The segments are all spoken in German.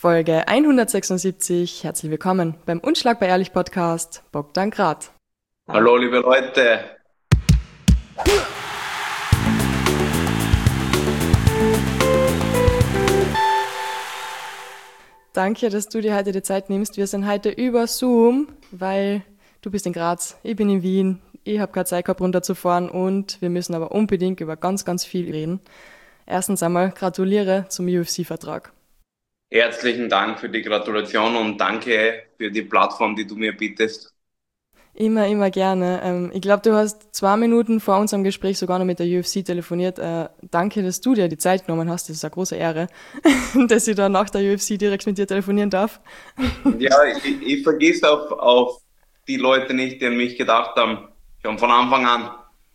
Folge 176. Herzlich willkommen beim Unschlagbar Ehrlich Podcast. Bogdan Grad. Hallo, liebe Leute. Danke, dass du dir heute die Zeit nimmst. Wir sind heute über Zoom, weil du bist in Graz, ich bin in Wien. Ich habe keine Zeit gehabt, runterzufahren und wir müssen aber unbedingt über ganz, ganz viel reden. Erstens einmal gratuliere zum UFC-Vertrag. Herzlichen Dank für die Gratulation und danke für die Plattform, die du mir bietest. Immer, immer gerne. Ich glaube, du hast 2 Minuten vor unserem Gespräch sogar noch mit der UFC telefoniert. Danke, dass du dir die Zeit genommen hast. Das ist eine große Ehre, dass ich da nach der UFC direkt mit dir telefonieren darf. Ja, ich vergiss auf die Leute nicht, die an mich gedacht haben. Schon von Anfang an.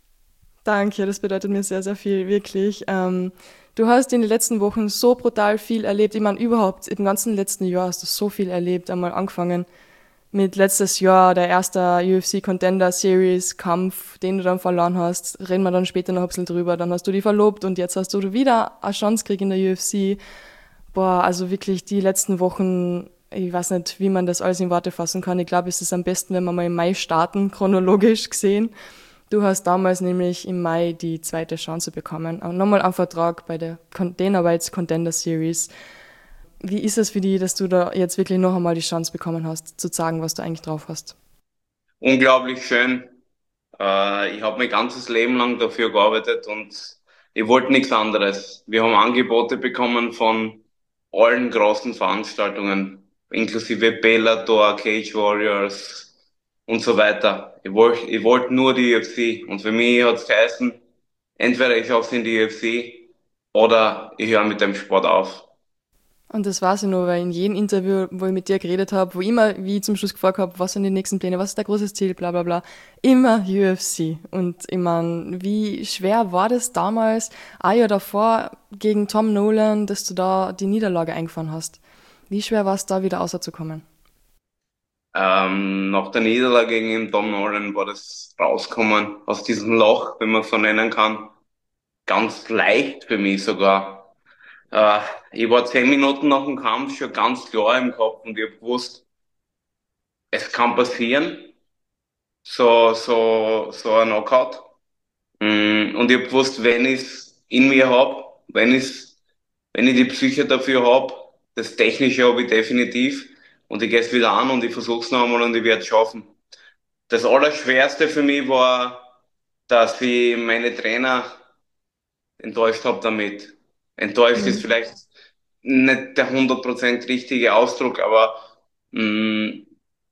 Danke, das bedeutet mir sehr, sehr viel, wirklich. Du hast in den letzten Wochen so brutal viel erlebt. Ich meine, überhaupt im ganzen letzten Jahr hast du so viel erlebt. Einmal angefangen mit letztes Jahr, der erste UFC Contender Series Kampf, den du dann verloren hast. Reden wir dann später noch ein bisschen drüber. Dann hast du die verlobt und jetzt hast du wieder eine Chance gekriegt in der UFC. Boah, also wirklich die letzten Wochen, ich weiß nicht, wie man das alles in Worte fassen kann. Ich glaube, es ist am besten, wenn wir mal im Mai starten, chronologisch gesehen. Du hast damals nämlich im Mai die zweite Chance bekommen. Auch nochmal einen Vertrag bei der Dana White's Contender Series. Wie ist es für dich, dass du da jetzt wirklich noch einmal die Chance bekommen hast, zu sagen, was du eigentlich drauf hast? Unglaublich schön. Ich habe mein ganzes Leben lang dafür gearbeitet und ich wollte nichts anderes. Wir haben Angebote bekommen von allen großen Veranstaltungen, inklusive Bellator, Cage Warriors und so weiter. Ich wollte nur die UFC und für mich hat es geheißen, entweder ich schaff's in die UFC oder ich höre mit dem Sport auf. Und das weiß ich nur, weil in jedem Interview, wo ich mit dir geredet habe, wo immer, wie ich zum Schluss gefragt habe, was sind die nächsten Pläne, was ist dein großes Ziel, bla bla bla, immer UFC. Und ich mein, wie schwer war das damals, ein Jahr davor gegen Tom Nolan, dass du da die Niederlage eingefahren hast? Wie schwer war es da wieder rauszukommen? Nach der Niederlage gegen den Tom Nolan war das Rauskommen aus diesem Loch, wenn man es so nennen kann, ganz leicht für mich sogar. Äh, Ich war 10 Minuten nach dem Kampf schon ganz klar im Kopf und ich hab gewusst, es kann passieren, so ein Knockout. Und ich hab gewusst, wenn ich es in mir hab, wenn ich die Psyche dafür hab, das Technische habe ich definitiv und ich gehe es wieder an und ich versuch's noch einmal und ich werde es schaffen. Das Allerschwerste für mich war, dass ich meine Trainer enttäuscht habe damit. Enttäuscht ist Mhm. vielleicht nicht der 100% richtige Ausdruck, aber mh,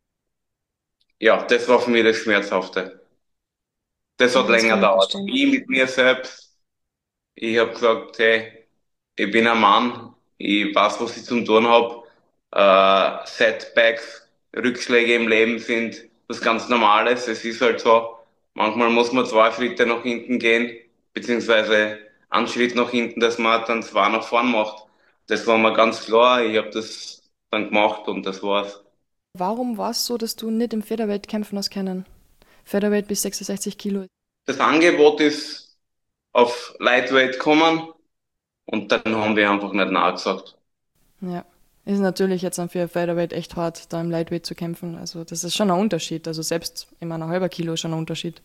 ja, das war für mich das Schmerzhafte. Das hat Ja, das länger kann ich gedauert. verstehen. Ich mit mir selbst, ich habe gesagt, hey, ich bin ein Mann, ich weiß, was ich zu tun habe. Setbacks, Rückschläge im Leben sind was ganz Normales. Es ist halt so, manchmal muss man 2 Schritte nach hinten gehen, beziehungsweise einen Schritt nach hinten, dass man dann zwei nach vorn macht. Das war mir ganz klar. Ich habe das dann gemacht und das war's. Warum war es so, dass du nicht im Featherweight kämpfen hast können? Featherweight bis 66 Kilo. Das Angebot ist auf Lightweight gekommen und dann haben wir einfach nicht nachgesagt. Ja. Ist natürlich jetzt dann für Featherweight echt hart, da im Lightweight zu kämpfen. Also das ist schon ein Unterschied. Also selbst in meiner halber Kilo ist schon ein Unterschied.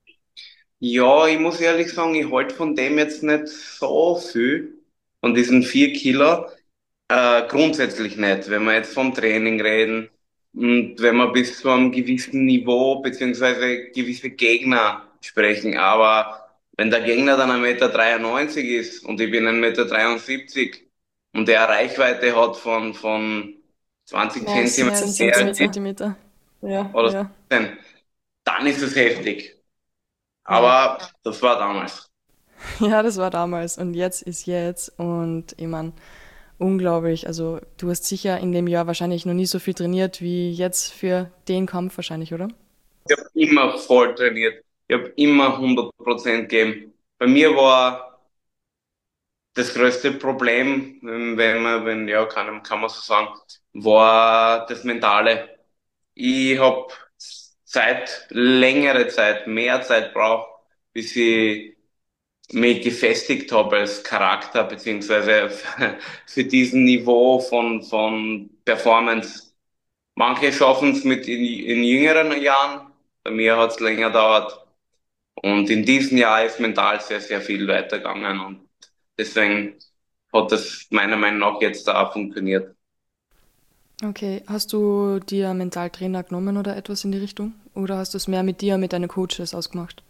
Ja, ich muss ehrlich sagen, ich halte von dem jetzt nicht so viel, von diesen 4 Kilo. Grundsätzlich nicht, wenn wir jetzt vom Training reden und wenn wir bis zu einem gewissen Niveau beziehungsweise gewisse Gegner sprechen. Aber wenn der Gegner dann 1,93 Meter ist und ich bin 1,73 Meter und der eine Reichweite hat von 20 Mehr als Zentimeter 10 Zentimeter. Ja, oder ja. 17, dann ist es heftig. Ja. Aber das war damals. Ja, das war damals und jetzt ist jetzt und ich mein, unglaublich. Also du hast sicher in dem Jahr wahrscheinlich noch nie so viel trainiert wie jetzt für den Kampf wahrscheinlich, oder? Ich habe immer voll trainiert. Ich habe immer 100% gegeben. Bei mir war das größte Problem, ja, kann man so sagen, war das Mentale. Ich habe längere Zeit, mehr Zeit braucht, bis ich mich gefestigt habe als Charakter, beziehungsweise für diesen Niveau von Performance. Manche schaffen es in jüngeren Jahren, bei mir hat es länger gedauert. Und in diesem Jahr ist mental sehr, sehr viel weitergegangen und deswegen hat das meiner Meinung nach jetzt da funktioniert. Okay, hast du dir einen Mentaltrainer genommen oder etwas in die Richtung? Oder hast du es mehr mit dir, mit deinen Coaches ausgemacht?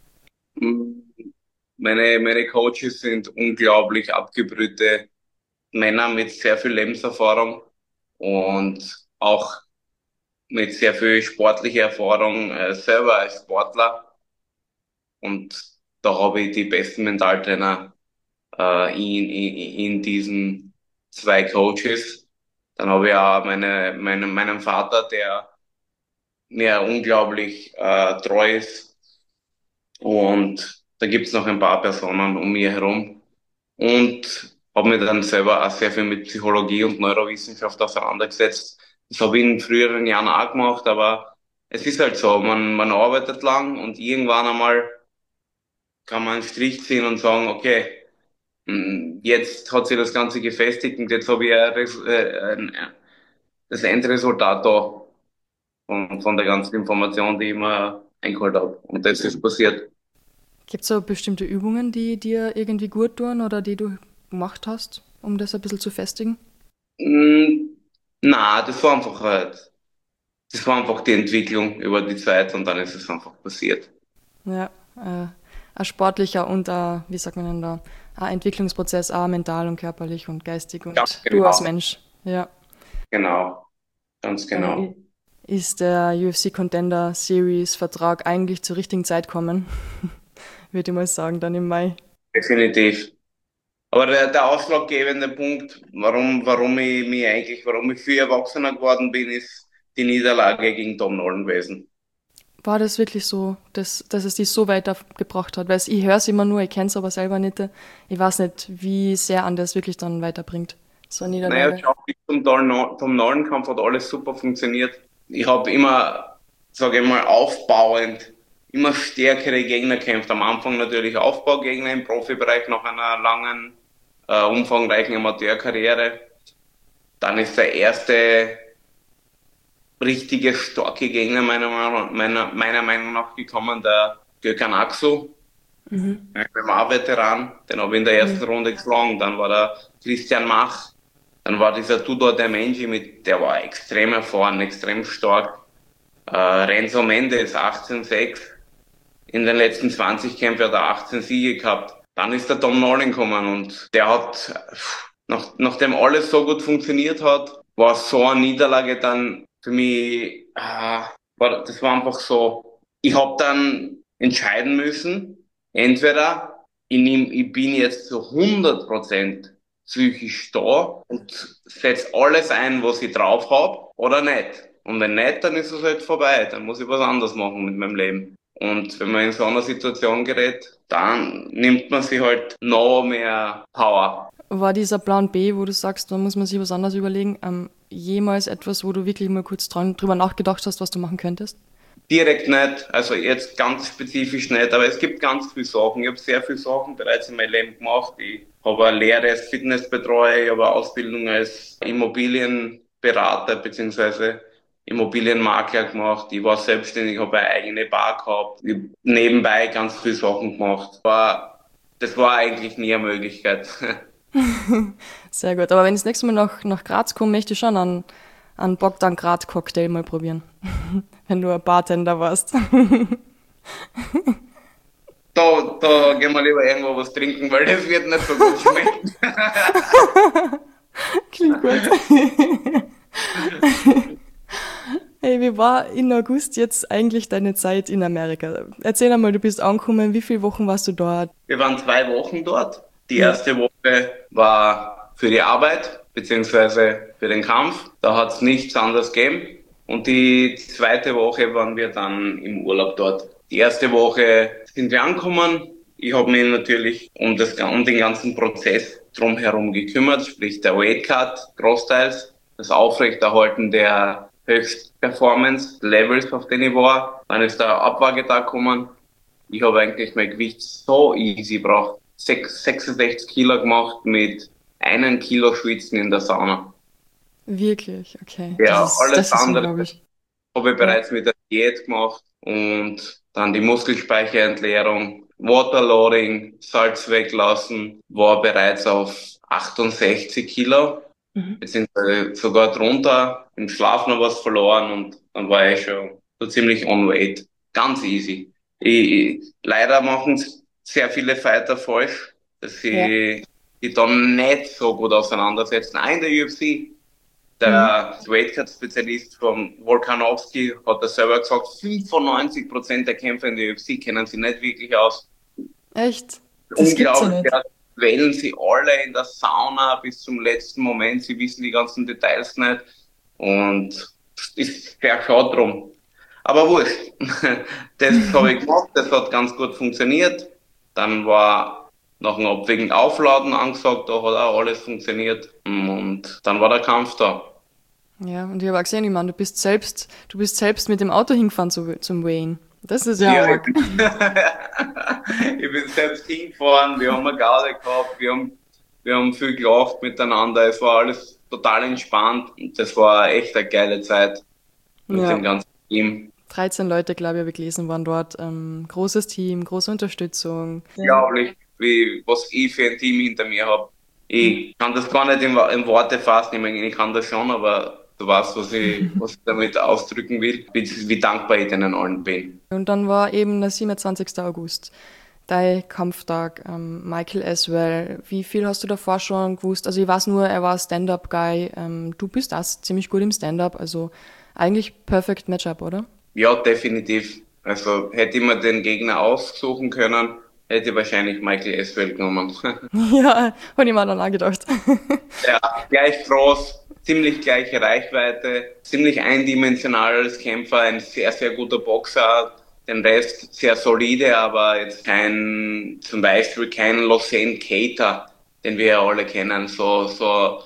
Meine Coaches sind unglaublich abgebrühte Männer mit sehr viel Lebenserfahrung und auch mit sehr viel sportlicher Erfahrung selber als Sportler. Und da habe ich die besten Mentaltrainer in diesen zwei Coaches. Dann habe ich auch meinen Vater, der mir unglaublich treu ist. Und da gibt's noch ein paar Personen um mich herum. Und habe mich dann selber auch sehr viel mit Psychologie und Neurowissenschaft auseinandergesetzt. Das habe ich in früheren Jahren auch gemacht, aber es ist halt so, man arbeitet lang und irgendwann einmal kann man einen Strich ziehen und sagen, okay, jetzt hat sich das Ganze gefestigt und jetzt habe ich das Endresultat da von der ganzen Information, die ich mir eingeholt habe. Und das ist passiert. Gibt es so bestimmte Übungen, die dir irgendwie gut tun oder die du gemacht hast, um das ein bisschen zu festigen? Mm, Na, das war einfach die Entwicklung über die Zeit und dann ist es einfach passiert. Ja, ein sportlicher und ein, wie sagt man denn da, ein Entwicklungsprozess, auch mental und körperlich und geistig Ganz und du als genau, Mensch. Ja. genau, ganz Äh, genau. ist der UFC Contender Series Vertrag eigentlich zur richtigen Zeit kommen? Würde ich mal sagen, dann im Mai. Definitiv. Aber der ausschlaggebende Punkt, warum ich viel erwachsener geworden bin, ist die Niederlage gegen Tom Nolan gewesen. War das wirklich so, dass es dich so weitergebracht hat? Weil ich höre es immer nur, ich kenne es aber selber nicht. Ich weiß nicht, wie sehr an das wirklich dann weiterbringt. So eine Naja, Niederlage. schau, bis zum Tom Nolan-Kampf hat alles super funktioniert. Ich habe immer, sage ich mal, aufbauend, immer stärkere Gegner kämpft. Am Anfang natürlich Aufbaugegner im Profibereich nach einer langen, umfangreichen Amateurkarriere. Dann ist der erste richtige starke Gegner meiner Meinung nach gekommen, der Gökhan Aksu, ein MMA-Veteran. Den habe ich in der ersten Mhm. Runde geschlagen. Dann war der Christian Mach. Dann war dieser Tudor Demenji der war extrem erfahren, extrem stark. Renzo Mendes, 18,6. In den letzten 20 Kämpfen hat er 18 Siege gehabt. Dann ist der Tom Nolan gekommen und der hat, nachdem alles so gut funktioniert hat, war so eine Niederlage dann für mich, das war einfach so, ich habe dann entscheiden müssen, entweder ich bin jetzt zu 100% psychisch da und setz alles ein, was ich drauf hab, oder nicht. Und wenn nicht, dann ist es halt vorbei. Dann muss ich was anderes machen mit meinem Leben. Und wenn man in so einer Situation gerät, dann nimmt man sich halt noch mehr Power. War dieser Plan B, wo du sagst, da muss man sich was anderes überlegen, jemals etwas, wo du wirklich mal kurz drüber nachgedacht hast, was du machen könntest? Direkt nicht, also jetzt ganz spezifisch nicht, aber es gibt ganz viele Sachen. Ich habe sehr viele Sachen bereits in meinem Leben gemacht. Ich habe eine Lehre als Fitnessbetreuer, ich habe eine Ausbildung als Immobilienberater beziehungsweise Immobilienmakler gemacht. Ich war selbstständig, habe eine eigene Bar gehabt. Ich hab nebenbei ganz viele Sachen gemacht. Das war eigentlich nie eine Möglichkeit. Sehr gut. Aber wenn ich das nächste Mal nach Graz komme, möchte ich schon einen Bogdan Grad Cocktail mal probieren. Wenn du ein Bartender warst. Da gehen wir lieber irgendwo was trinken, weil das wird nicht so gut schmecken. Klingt gut. Hey, wie war in August jetzt eigentlich deine Zeit in Amerika? Erzähl einmal, du bist angekommen, wie viele Wochen warst du dort? Wir waren 2 Wochen dort. Die Ja. erste Woche war für die Arbeit beziehungsweise für den Kampf. Da hat es nichts anderes gegeben. Und die zweite Woche waren wir dann im Urlaub dort. Die erste Woche sind wir angekommen. Ich habe mich natürlich um den ganzen Prozess drumherum gekümmert, sprich der Weightcut großteils, das Aufrechterhalten der Höchstperformance-Levels, auf denen ich war. Dann ist der Abwagetag gekommen. Ich habe eigentlich mein Gewicht so easy gebracht. 66 Kilo gemacht mit 1 Kilo Schwitzen in der Sauna. Wirklich, okay. Ja, alles Das ist andere unglaublich. habe ich Ja. bereits mit der Diät gemacht und dann die Muskelspeicherentleerung, Waterloading, Salz weglassen, war bereits auf 68 Kilo, Mhm. beziehungsweise sogar drunter, im Schlaf noch was verloren und dann war ich schon so ziemlich on weight. Ganz easy. Leider machen es sehr viele Fighter falsch, dass Ja. sie die dann nicht so gut auseinandersetzen. Auch in der UFC. Mhm. Der Weightcut-Spezialist von Volkanovski hat das selber gesagt, 95% der Kämpfer in der UFC kennen sie nicht wirklich aus. Echt? Das gibt's ja Unglaublich, nicht. ja, wählen sie alle in der Sauna bis zum letzten Moment, sie wissen die ganzen Details nicht und ist sehr schade drum. Aber wurscht. Das habe ich gemacht, das hat ganz gut funktioniert. Dann war noch ein Abwägen Aufladen angesagt, da hat auch alles funktioniert und dann war der Kampf da. Ja, und ich habe auch gesehen, ich meine, du bist selbst mit dem Auto hingefahren zum Wayne. Das ist ja Ja, arg. ich bin selbst hingefahren, wir haben eine Garde gehabt, wir haben viel gelacht miteinander, es war alles total entspannt und das war echt eine geile Zeit mit Ja, dem ganzen Team. 13 Leute, glaube ich, habe ich gelesen, waren dort. Großes Team, große Unterstützung. Ja. Unglaublich, wie, was ich für ein Team hinter mir habe. Ich kann das gar nicht in Worte fassen, ich meine, ich kann das schon, aber du weißt, was ich damit ausdrücken will, wie dankbar ich denen allen bin. Und dann war eben der 27. August, dein Kampftag. Michael Aswell, wie viel hast du davor schon gewusst? Also ich weiß nur, er war Stand-Up-Guy. Du bist auch ziemlich gut im Stand-Up, also eigentlich perfect Matchup, oder? Ja, definitiv. Also hätte ich mir den Gegner aussuchen können, hätte ich wahrscheinlich Michael Eswell genommen. Ja, habe ich mir dann auch gedacht. Ja, gleich groß, ziemlich gleiche Reichweite, ziemlich eindimensional als Kämpfer, ein sehr, sehr guter Boxer. Den Rest sehr solide, aber jetzt zum Beispiel kein Lausanne Cater, den wir ja alle kennen. So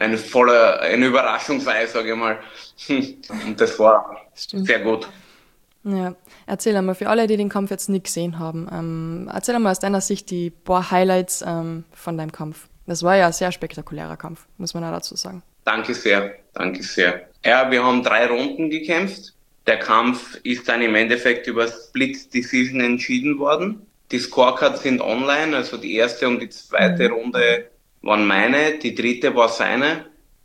eine Überraschungsei, sage ich mal. Und das war Stimmt. sehr gut. Ja, erzähl einmal, für alle, die den Kampf jetzt nicht gesehen haben, erzähl einmal aus deiner Sicht die paar Highlights von deinem Kampf. Das war ja ein sehr spektakulärer Kampf, muss man auch dazu sagen. Danke sehr, danke sehr. Ja, wir haben 3 Runden gekämpft. Der Kampf ist dann im Endeffekt über Split Decision entschieden worden. Die Scorecards sind online, also die erste und die zweite Mhm. Runde waren meine, die dritte war seine.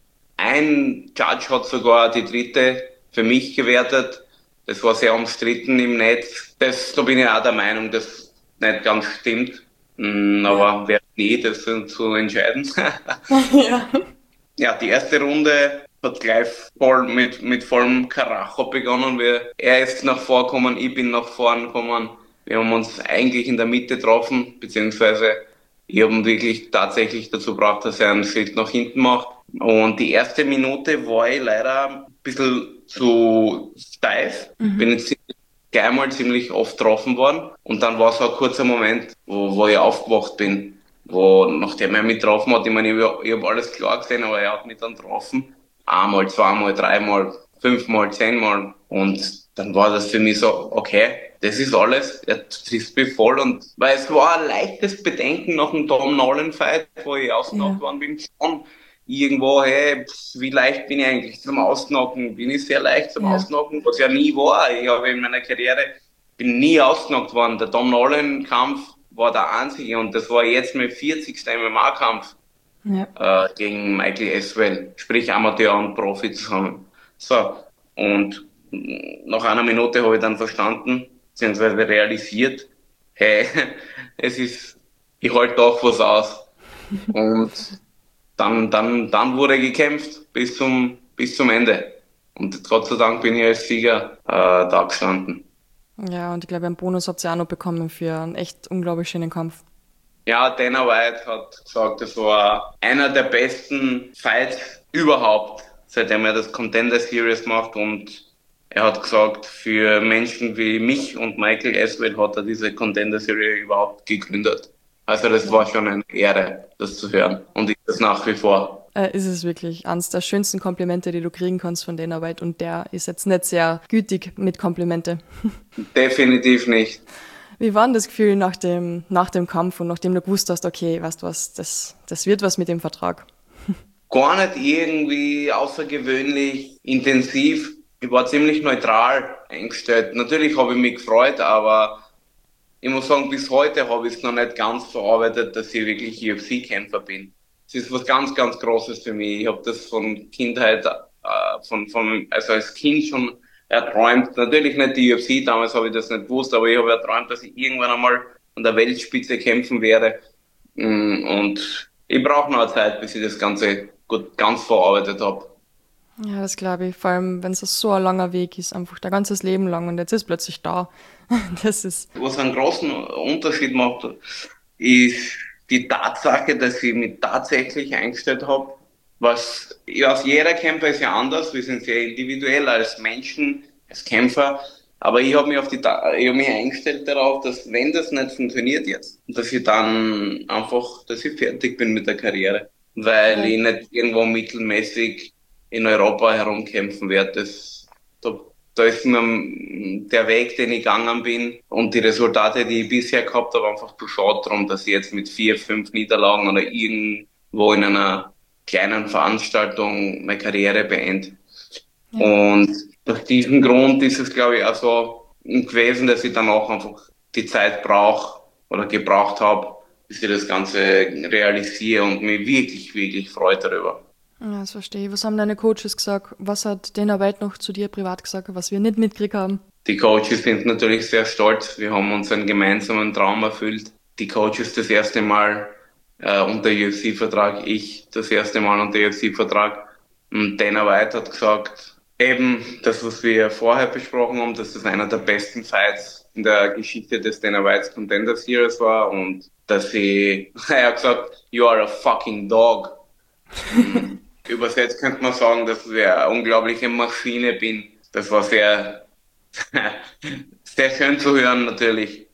Ein Judge hat sogar die dritte für mich gewertet. Das war sehr umstritten im Netz. Da bin ich auch der Meinung, dass nicht ganz stimmt. Ja. Aber wer nie, das zu entscheiden. Ja. Ja, die erste Runde hat gleich mit vollem Karacho begonnen. Er ist nach vorgekommen, ich bin nach vorn gekommen. Wir haben uns eigentlich in der Mitte getroffen, beziehungsweise ich habe ihn wirklich tatsächlich dazu gebracht, dass er einen Schritt nach hinten macht. Und die erste Minute war ich leider ein bisschen zu steif. Bin Mhm. jetzt gleich mal ziemlich oft getroffen worden. Und dann war so ein kurzer Moment, wo ich aufgewacht bin, wo nachdem er mich getroffen hat, ich meine, ich hab alles klar gesehen, aber er hat mich dann getroffen. Einmal, zweimal, dreimal, fünfmal, 10-mal. Und dann war das für mich so, okay, das ist alles. Er trifft mich voll und weil es war ein leichtes Bedenken nach dem Tom Nolan Fight, wo ich ausgenockt Ja. worden bin, schon irgendwo, hey, wie leicht bin ich eigentlich zum Ausknocken? Bin ich sehr leicht zum Ja. Ausknocken, was ja nie war. Ich habe in meiner Karriere bin nie ausgenockt worden. Der Tom Nolan Kampf war der einzige und das war jetzt mein 40. MMA-Kampf Ja. gegen Michael Eswell, sprich Amateur und Profi zusammen. So, und nach einer Minute habe ich dann verstanden, beziehungsweise realisiert, hey, es ist, ich halte doch was aus. Und dann wurde gekämpft bis zum Ende. Und Gott sei Dank bin ich als Sieger da gestanden. Ja, und ich glaube, einen Bonus habt ihr auch noch bekommen für einen echt unglaublich schönen Kampf. Ja, Dana White hat gesagt, das war einer der besten Fights überhaupt, seitdem er das Contender Series macht. Und er hat gesagt, für Menschen wie mich und Michael Eswell hat er diese Contender Series überhaupt gegründet. Also das war schon eine Ehre, das zu hören. Und ich das nach wie vor. Ist es wirklich eines der schönsten Komplimente, die du kriegen kannst von Dana White. Und der ist jetzt nicht sehr gütig mit Komplimente. Definitiv nicht. Wie war denn das Gefühl nach dem Kampf und nachdem du gewusst hast, okay, weißt du was, das wird was mit dem Vertrag? Gar nicht irgendwie außergewöhnlich intensiv. Ich war ziemlich neutral eingestellt. Natürlich habe ich mich gefreut, aber ich muss sagen, bis heute habe ich es noch nicht ganz verarbeitet, dass ich wirklich UFC-Kämpfer bin. Es ist was ganz, ganz Großes für mich. Ich habe das von Kindheit, also als Kind schon erträumt. Natürlich nicht die UFC, damals habe ich das nicht gewusst, aber ich habe erträumt, dass ich irgendwann einmal an der Weltspitze kämpfen werde. Und ich brauche noch Zeit, bis ich das Ganze gut ganz verarbeitet habe. Ja, das glaube ich. Vor allem, wenn es so ein langer Weg ist, einfach dein ganzes Leben lang und jetzt ist plötzlich da. Das ist, Was einen großen Unterschied macht, ist die Tatsache, dass ich mich tatsächlich eingestellt habe. Was, ja, jeder Kämpfer ist ja anders. Wir sind sehr individuell als Menschen, als Kämpfer. Aber ich habe mich ich habe mich eingestellt darauf, dass wenn das nicht funktioniert jetzt, dass ich dann einfach, dass ich fertig bin mit der Karriere. Weil ja. ich nicht irgendwo mittelmäßig in Europa herumkämpfen werde. Da da ist mir der Weg, den ich gegangen bin und die Resultate, die ich bisher gehabt habe, einfach zu schade drum, dass ich jetzt mit 4, 5 Niederlagen oder irgendwo in einer kleinen Veranstaltung meine Karriere beende. Ja. Und durch diesen Grund ist es, glaube ich, auch so gewesen, dass ich dann auch einfach die Zeit brauche oder gebraucht habe, bis ich das Ganze realisiere und mich wirklich, wirklich freue darüber. Ja, das verstehe ich. Was haben deine Coaches gesagt? Was hat Dana White noch zu dir privat gesagt, was wir nicht mitgekriegt haben? Die Coaches sind natürlich sehr stolz. Wir haben uns einen gemeinsamen Traum erfüllt. Die Coaches das erste Mal unter UFC-Vertrag, ich das erste Mal unter UFC-Vertrag. Und Dana White hat gesagt, eben das, was wir vorher besprochen haben, dass das einer der besten Fights in der Geschichte des Dana White's Contender Series war und dass er hat gesagt, you are a fucking dog. Übersetzt könnte man sagen, dass ich eine unglaubliche Maschine bin. Das war sehr sehr schön zu hören, natürlich.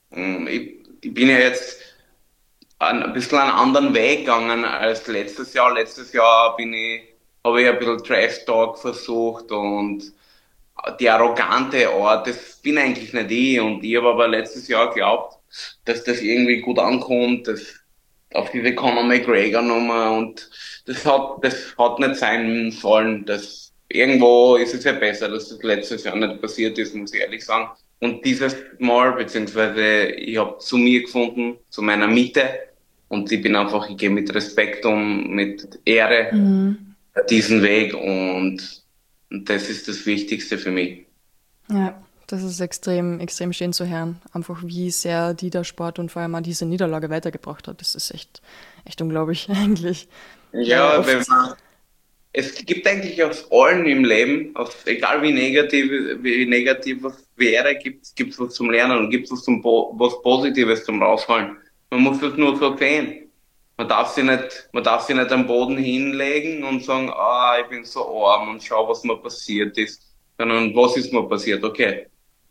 Ich bin ja jetzt ein bisschen einen anderen Weg gegangen als letztes Jahr. Letztes Jahr habe ich ein bisschen Trash Talk versucht und die arrogante Art, das bin eigentlich nicht ich. Und ich habe aber letztes Jahr geglaubt, dass das irgendwie gut ankommt, dass auf diese Conor McGregor Nummer und das hat nicht sein sollen. Das, irgendwo ist es ja besser, dass das letztes Jahr nicht passiert ist, muss ich ehrlich sagen. Und dieses Mal, beziehungsweise ich habe zu mir gefunden, zu meiner Mitte und ich bin einfach, ich gehe mit Respekt um, mit Ehre Mhm. diesen Weg und das ist das Wichtigste für mich. Ja, das ist extrem, extrem schön zu hören. Einfach wie sehr die der Sport und vor allem auch diese Niederlage weitergebracht hat. Das ist echt, echt unglaublich eigentlich. Weil Ja, oft, es gibt eigentlich aus allen im Leben, egal wie negativ was wäre, gibt's was zum Lernen und gibt's was Positives zum Rausholen. Man muss das nur so sehen. Man darf sich nicht am Boden hinlegen und sagen, ah, ich bin so arm und schau, was mir passiert ist. Sondern was ist mir passiert? Okay.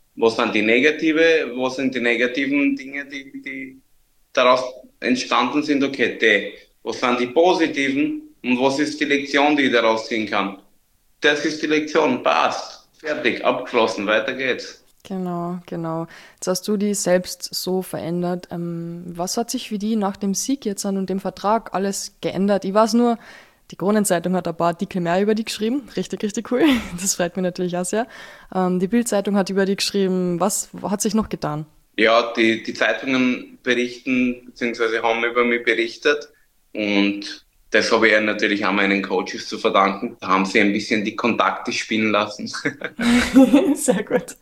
Was sind die negativen Dinge, die daraus entstanden sind? Okay, was sind die positiven und was ist die Lektion, die ich daraus ziehen kann? Das ist die Lektion, passt, fertig, abgeschlossen, weiter geht's. genau, genau. Jetzt hast du die selbst so verändert. Was hat sich für die nach dem Sieg jetzt an und dem Vertrag alles geändert? Ich weiß nur, die Kronenzeitung hat ein paar Artikel mehr über die geschrieben. Richtig, richtig cool. Das freut mich natürlich auch sehr. Die Bildzeitung hat über die geschrieben. Was hat sich noch getan? Ja, die Zeitungen berichten, beziehungsweise haben über mich berichtet und das habe ich ja natürlich auch meinen Coaches zu verdanken. Da haben sie ein bisschen die Kontakte spielen lassen. Sehr gut.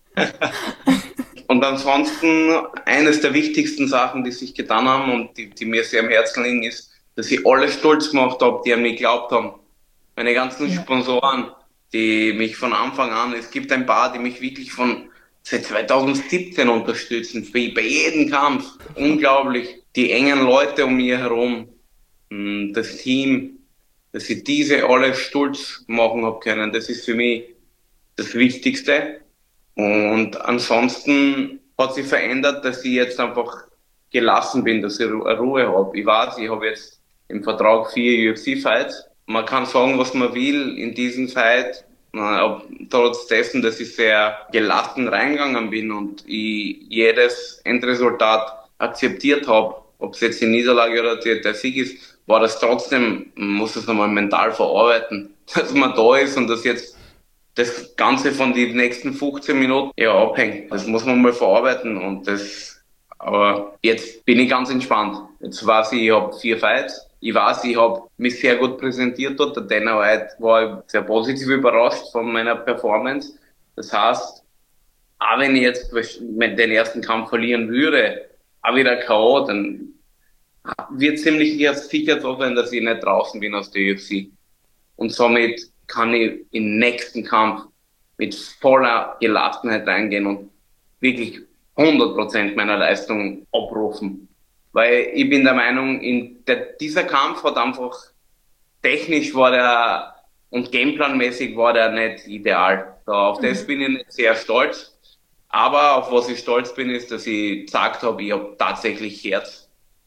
Und ansonsten, eines der wichtigsten Sachen, die sich getan haben und die mir sehr am Herzen liegen, ist, dass ich alle stolz gemacht habe, die an mich geglaubt haben. Meine ganzen Ja. Sponsoren, die mich von Anfang an, es gibt ein paar, die mich wirklich seit 2017 unterstützen, bei jedem Kampf. Unglaublich. Die engen Leute um mich herum, das Team, dass ich diese alle stolz machen habe können, das ist für mich das Wichtigste. Und ansonsten hat sich verändert, dass ich jetzt einfach gelassen bin, dass ich Ruhe habe. Ich weiß, ich habe jetzt im Vertrag 4 UFC-Fights. Man kann sagen, was man will in diesem Fight. Trotz dessen, dass ich sehr gelassen reingegangen bin und ich jedes Endresultat akzeptiert habe, ob es jetzt die Niederlage oder der Sieg ist, war das trotzdem, man muss es einmal mental verarbeiten, dass man da ist und dass jetzt das Ganze von den nächsten 15 Minuten ja abhängt. Das muss man mal verarbeiten und aber jetzt bin ich ganz entspannt. Jetzt weiß ich habe 4 Fights. Ich weiß, ich habe mich sehr gut präsentiert dort. Der Dana White war sehr positiv überrascht von meiner Performance. Das heißt, auch wenn ich jetzt den ersten Kampf verlieren würde, auch wieder K.O., dann wird ziemlich sicher so sein, dass ich nicht draußen bin aus der UFC. Und somit kann ich im nächsten Kampf mit voller Gelassenheit reingehen und wirklich 100% meiner Leistung abrufen. Weil ich bin der Meinung, dieser Kampf hat einfach, technisch war der und gameplanmäßig war der nicht ideal. Auf das bin ich nicht sehr stolz. Aber auf was ich stolz bin, ist, dass ich gesagt habe, ich habe tatsächlich Herz.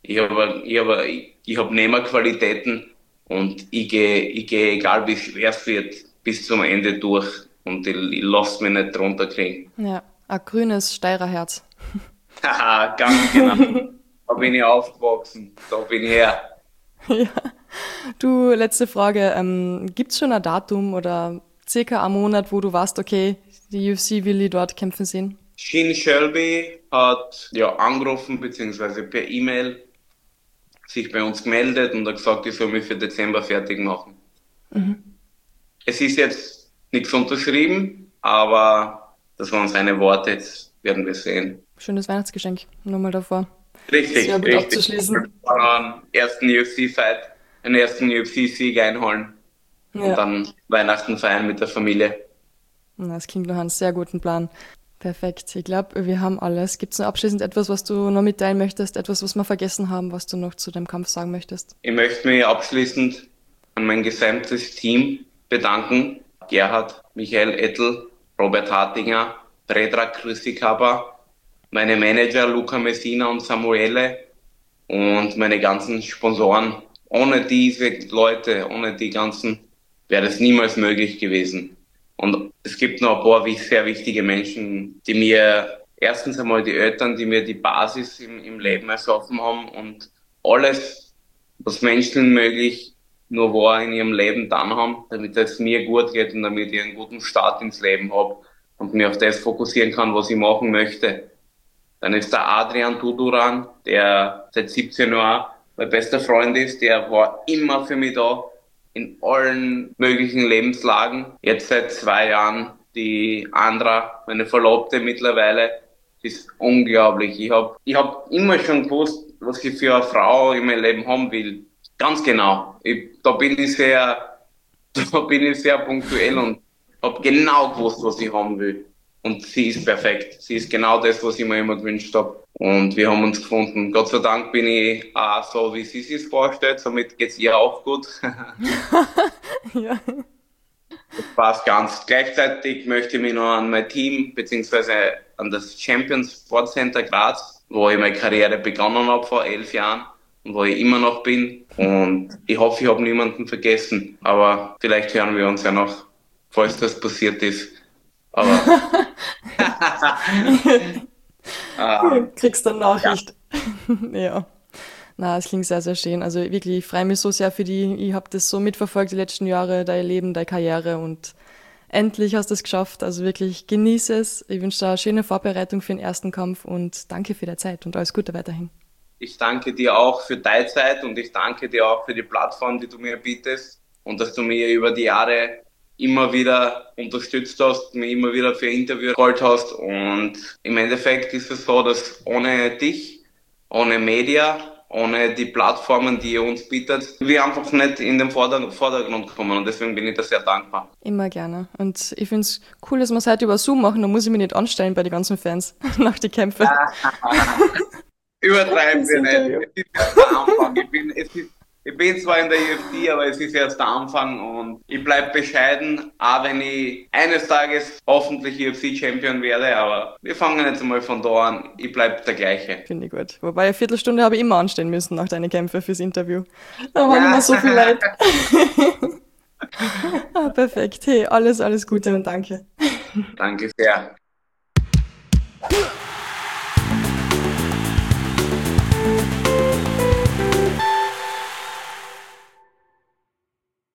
Ich hab Nehmerqualitäten und ich gehe, egal wie schwer es wird, bis zum Ende durch. Und ich lasse mich nicht drunter kriegen. Ja, ein grünes Steirer. Haha, ganz genau. Da bin ich aufgewachsen. Da bin ich her. Ja. Du, letzte Frage. Gibt's schon ein Datum oder circa einen Monat, wo du weißt, okay, die UFC will ich dort kämpfen sehen? Sheen Shelby hat ja angerufen beziehungsweise per E-Mail sich bei uns gemeldet und hat gesagt, ich soll mich für Dezember fertig machen. Es ist jetzt nichts unterschrieben, aber das waren seine Worte. Jetzt werden wir sehen. Schönes Weihnachtsgeschenk. Nochmal davor. Sehr Richtig, gut richtig. abzuschließen. Einen ersten UFC-Fight, einen ersten UFC-Sieg einholen und Ja. dann Weihnachten feiern mit der Familie. Na, das klingt nach einem sehr guten Plan. Perfekt. Ich glaube, wir haben alles. Gibt es noch abschließend etwas, was du noch mitteilen möchtest? Etwas, was wir vergessen haben, was du noch zu dem Kampf sagen möchtest? Ich möchte mich abschließend an mein gesamtes Team bedanken. Gerhard, Michael Ettel, Robert Hartinger, Predrag Krüsikaba, meine Manager Luca Messina und Samuele und meine ganzen Sponsoren. Ohne diese Leute, ohne die ganzen, wäre das niemals möglich gewesen. Und es gibt noch ein paar sehr wichtige Menschen, die mir erstens einmal die Eltern, die mir die Basis im Leben erschaffen haben und alles, was Menschen möglich nur war in ihrem Leben dann haben, damit es mir gut geht und damit ich einen guten Start ins Leben habe und mich auf das fokussieren kann, was ich machen möchte. Dann ist der Adrian Duduran, der seit 17 Jahren mein bester Freund ist, der war immer für mich da, in allen möglichen Lebenslagen. Jetzt seit 2 Jahren die Andra, meine Verlobte mittlerweile, ist unglaublich. Ich hab immer schon gewusst, was ich für eine Frau in meinem Leben haben will. Ganz genau. Da bin ich sehr, da bin ich sehr punktuell und habe genau gewusst, was ich haben will. Und sie ist perfekt. Sie ist genau das, was ich mir immer gewünscht habe. Und wir haben uns gefunden. Gott sei Dank bin ich auch so, wie sie sich vorstellt. Somit geht's ihr auch gut. Ja. Passt ganz. Gleichzeitig möchte ich mich noch an mein Team beziehungsweise an das Champions Sport Center Graz, wo ich meine Karriere begonnen habe vor 11 Jahren und wo ich immer noch bin. Und ich hoffe, ich habe niemanden vergessen. Aber vielleicht hören wir uns ja noch, falls das passiert ist. Aber Kriegst dann ja, Nachricht. Ja. Na, es klingt sehr, sehr schön. Also wirklich, ich freue mich so sehr für die. Ich habe das so mitverfolgt die letzten Jahre, dein Leben, deine Karriere und endlich hast du es geschafft. Also wirklich, genieße es. Ich wünsche dir eine schöne Vorbereitung für den ersten Kampf und danke für deine Zeit und alles Gute weiterhin. ich danke dir auch für deine Zeit und ich danke dir auch für die Plattform, die du mir bietest und dass du mir über die Jahre immer wieder unterstützt hast, mir immer wieder für Interviews geholt hast. Und im Endeffekt ist es so, dass ohne dich, ohne Media, ohne die Plattformen, die ihr uns bietet, wir einfach nicht in den Vordergrund kommen. Und deswegen bin ich da sehr dankbar. Immer gerne. Und ich finde es cool, dass wir es heute über Zoom machen. Da muss ich mich nicht anstellen bei den ganzen Fans nach die Kämpfe. Übertreiben Das wir nicht. Interview. Es ist erst der Anfang. Ich bin zwar in der UFC, aber es ist erst der Anfang und ich bleib bescheiden, auch wenn ich eines Tages hoffentlich UFC-Champion werde, aber wir fangen jetzt mal von da an. Ich bleib der gleiche. Finde ich gut. Wobei eine Viertelstunde habe ich immer anstehen müssen nach deinen Kämpfen fürs Interview. Da waren immer Ja, so viel Leid. Ah, perfekt. Hey, alles, alles Gute und danke. Danke sehr.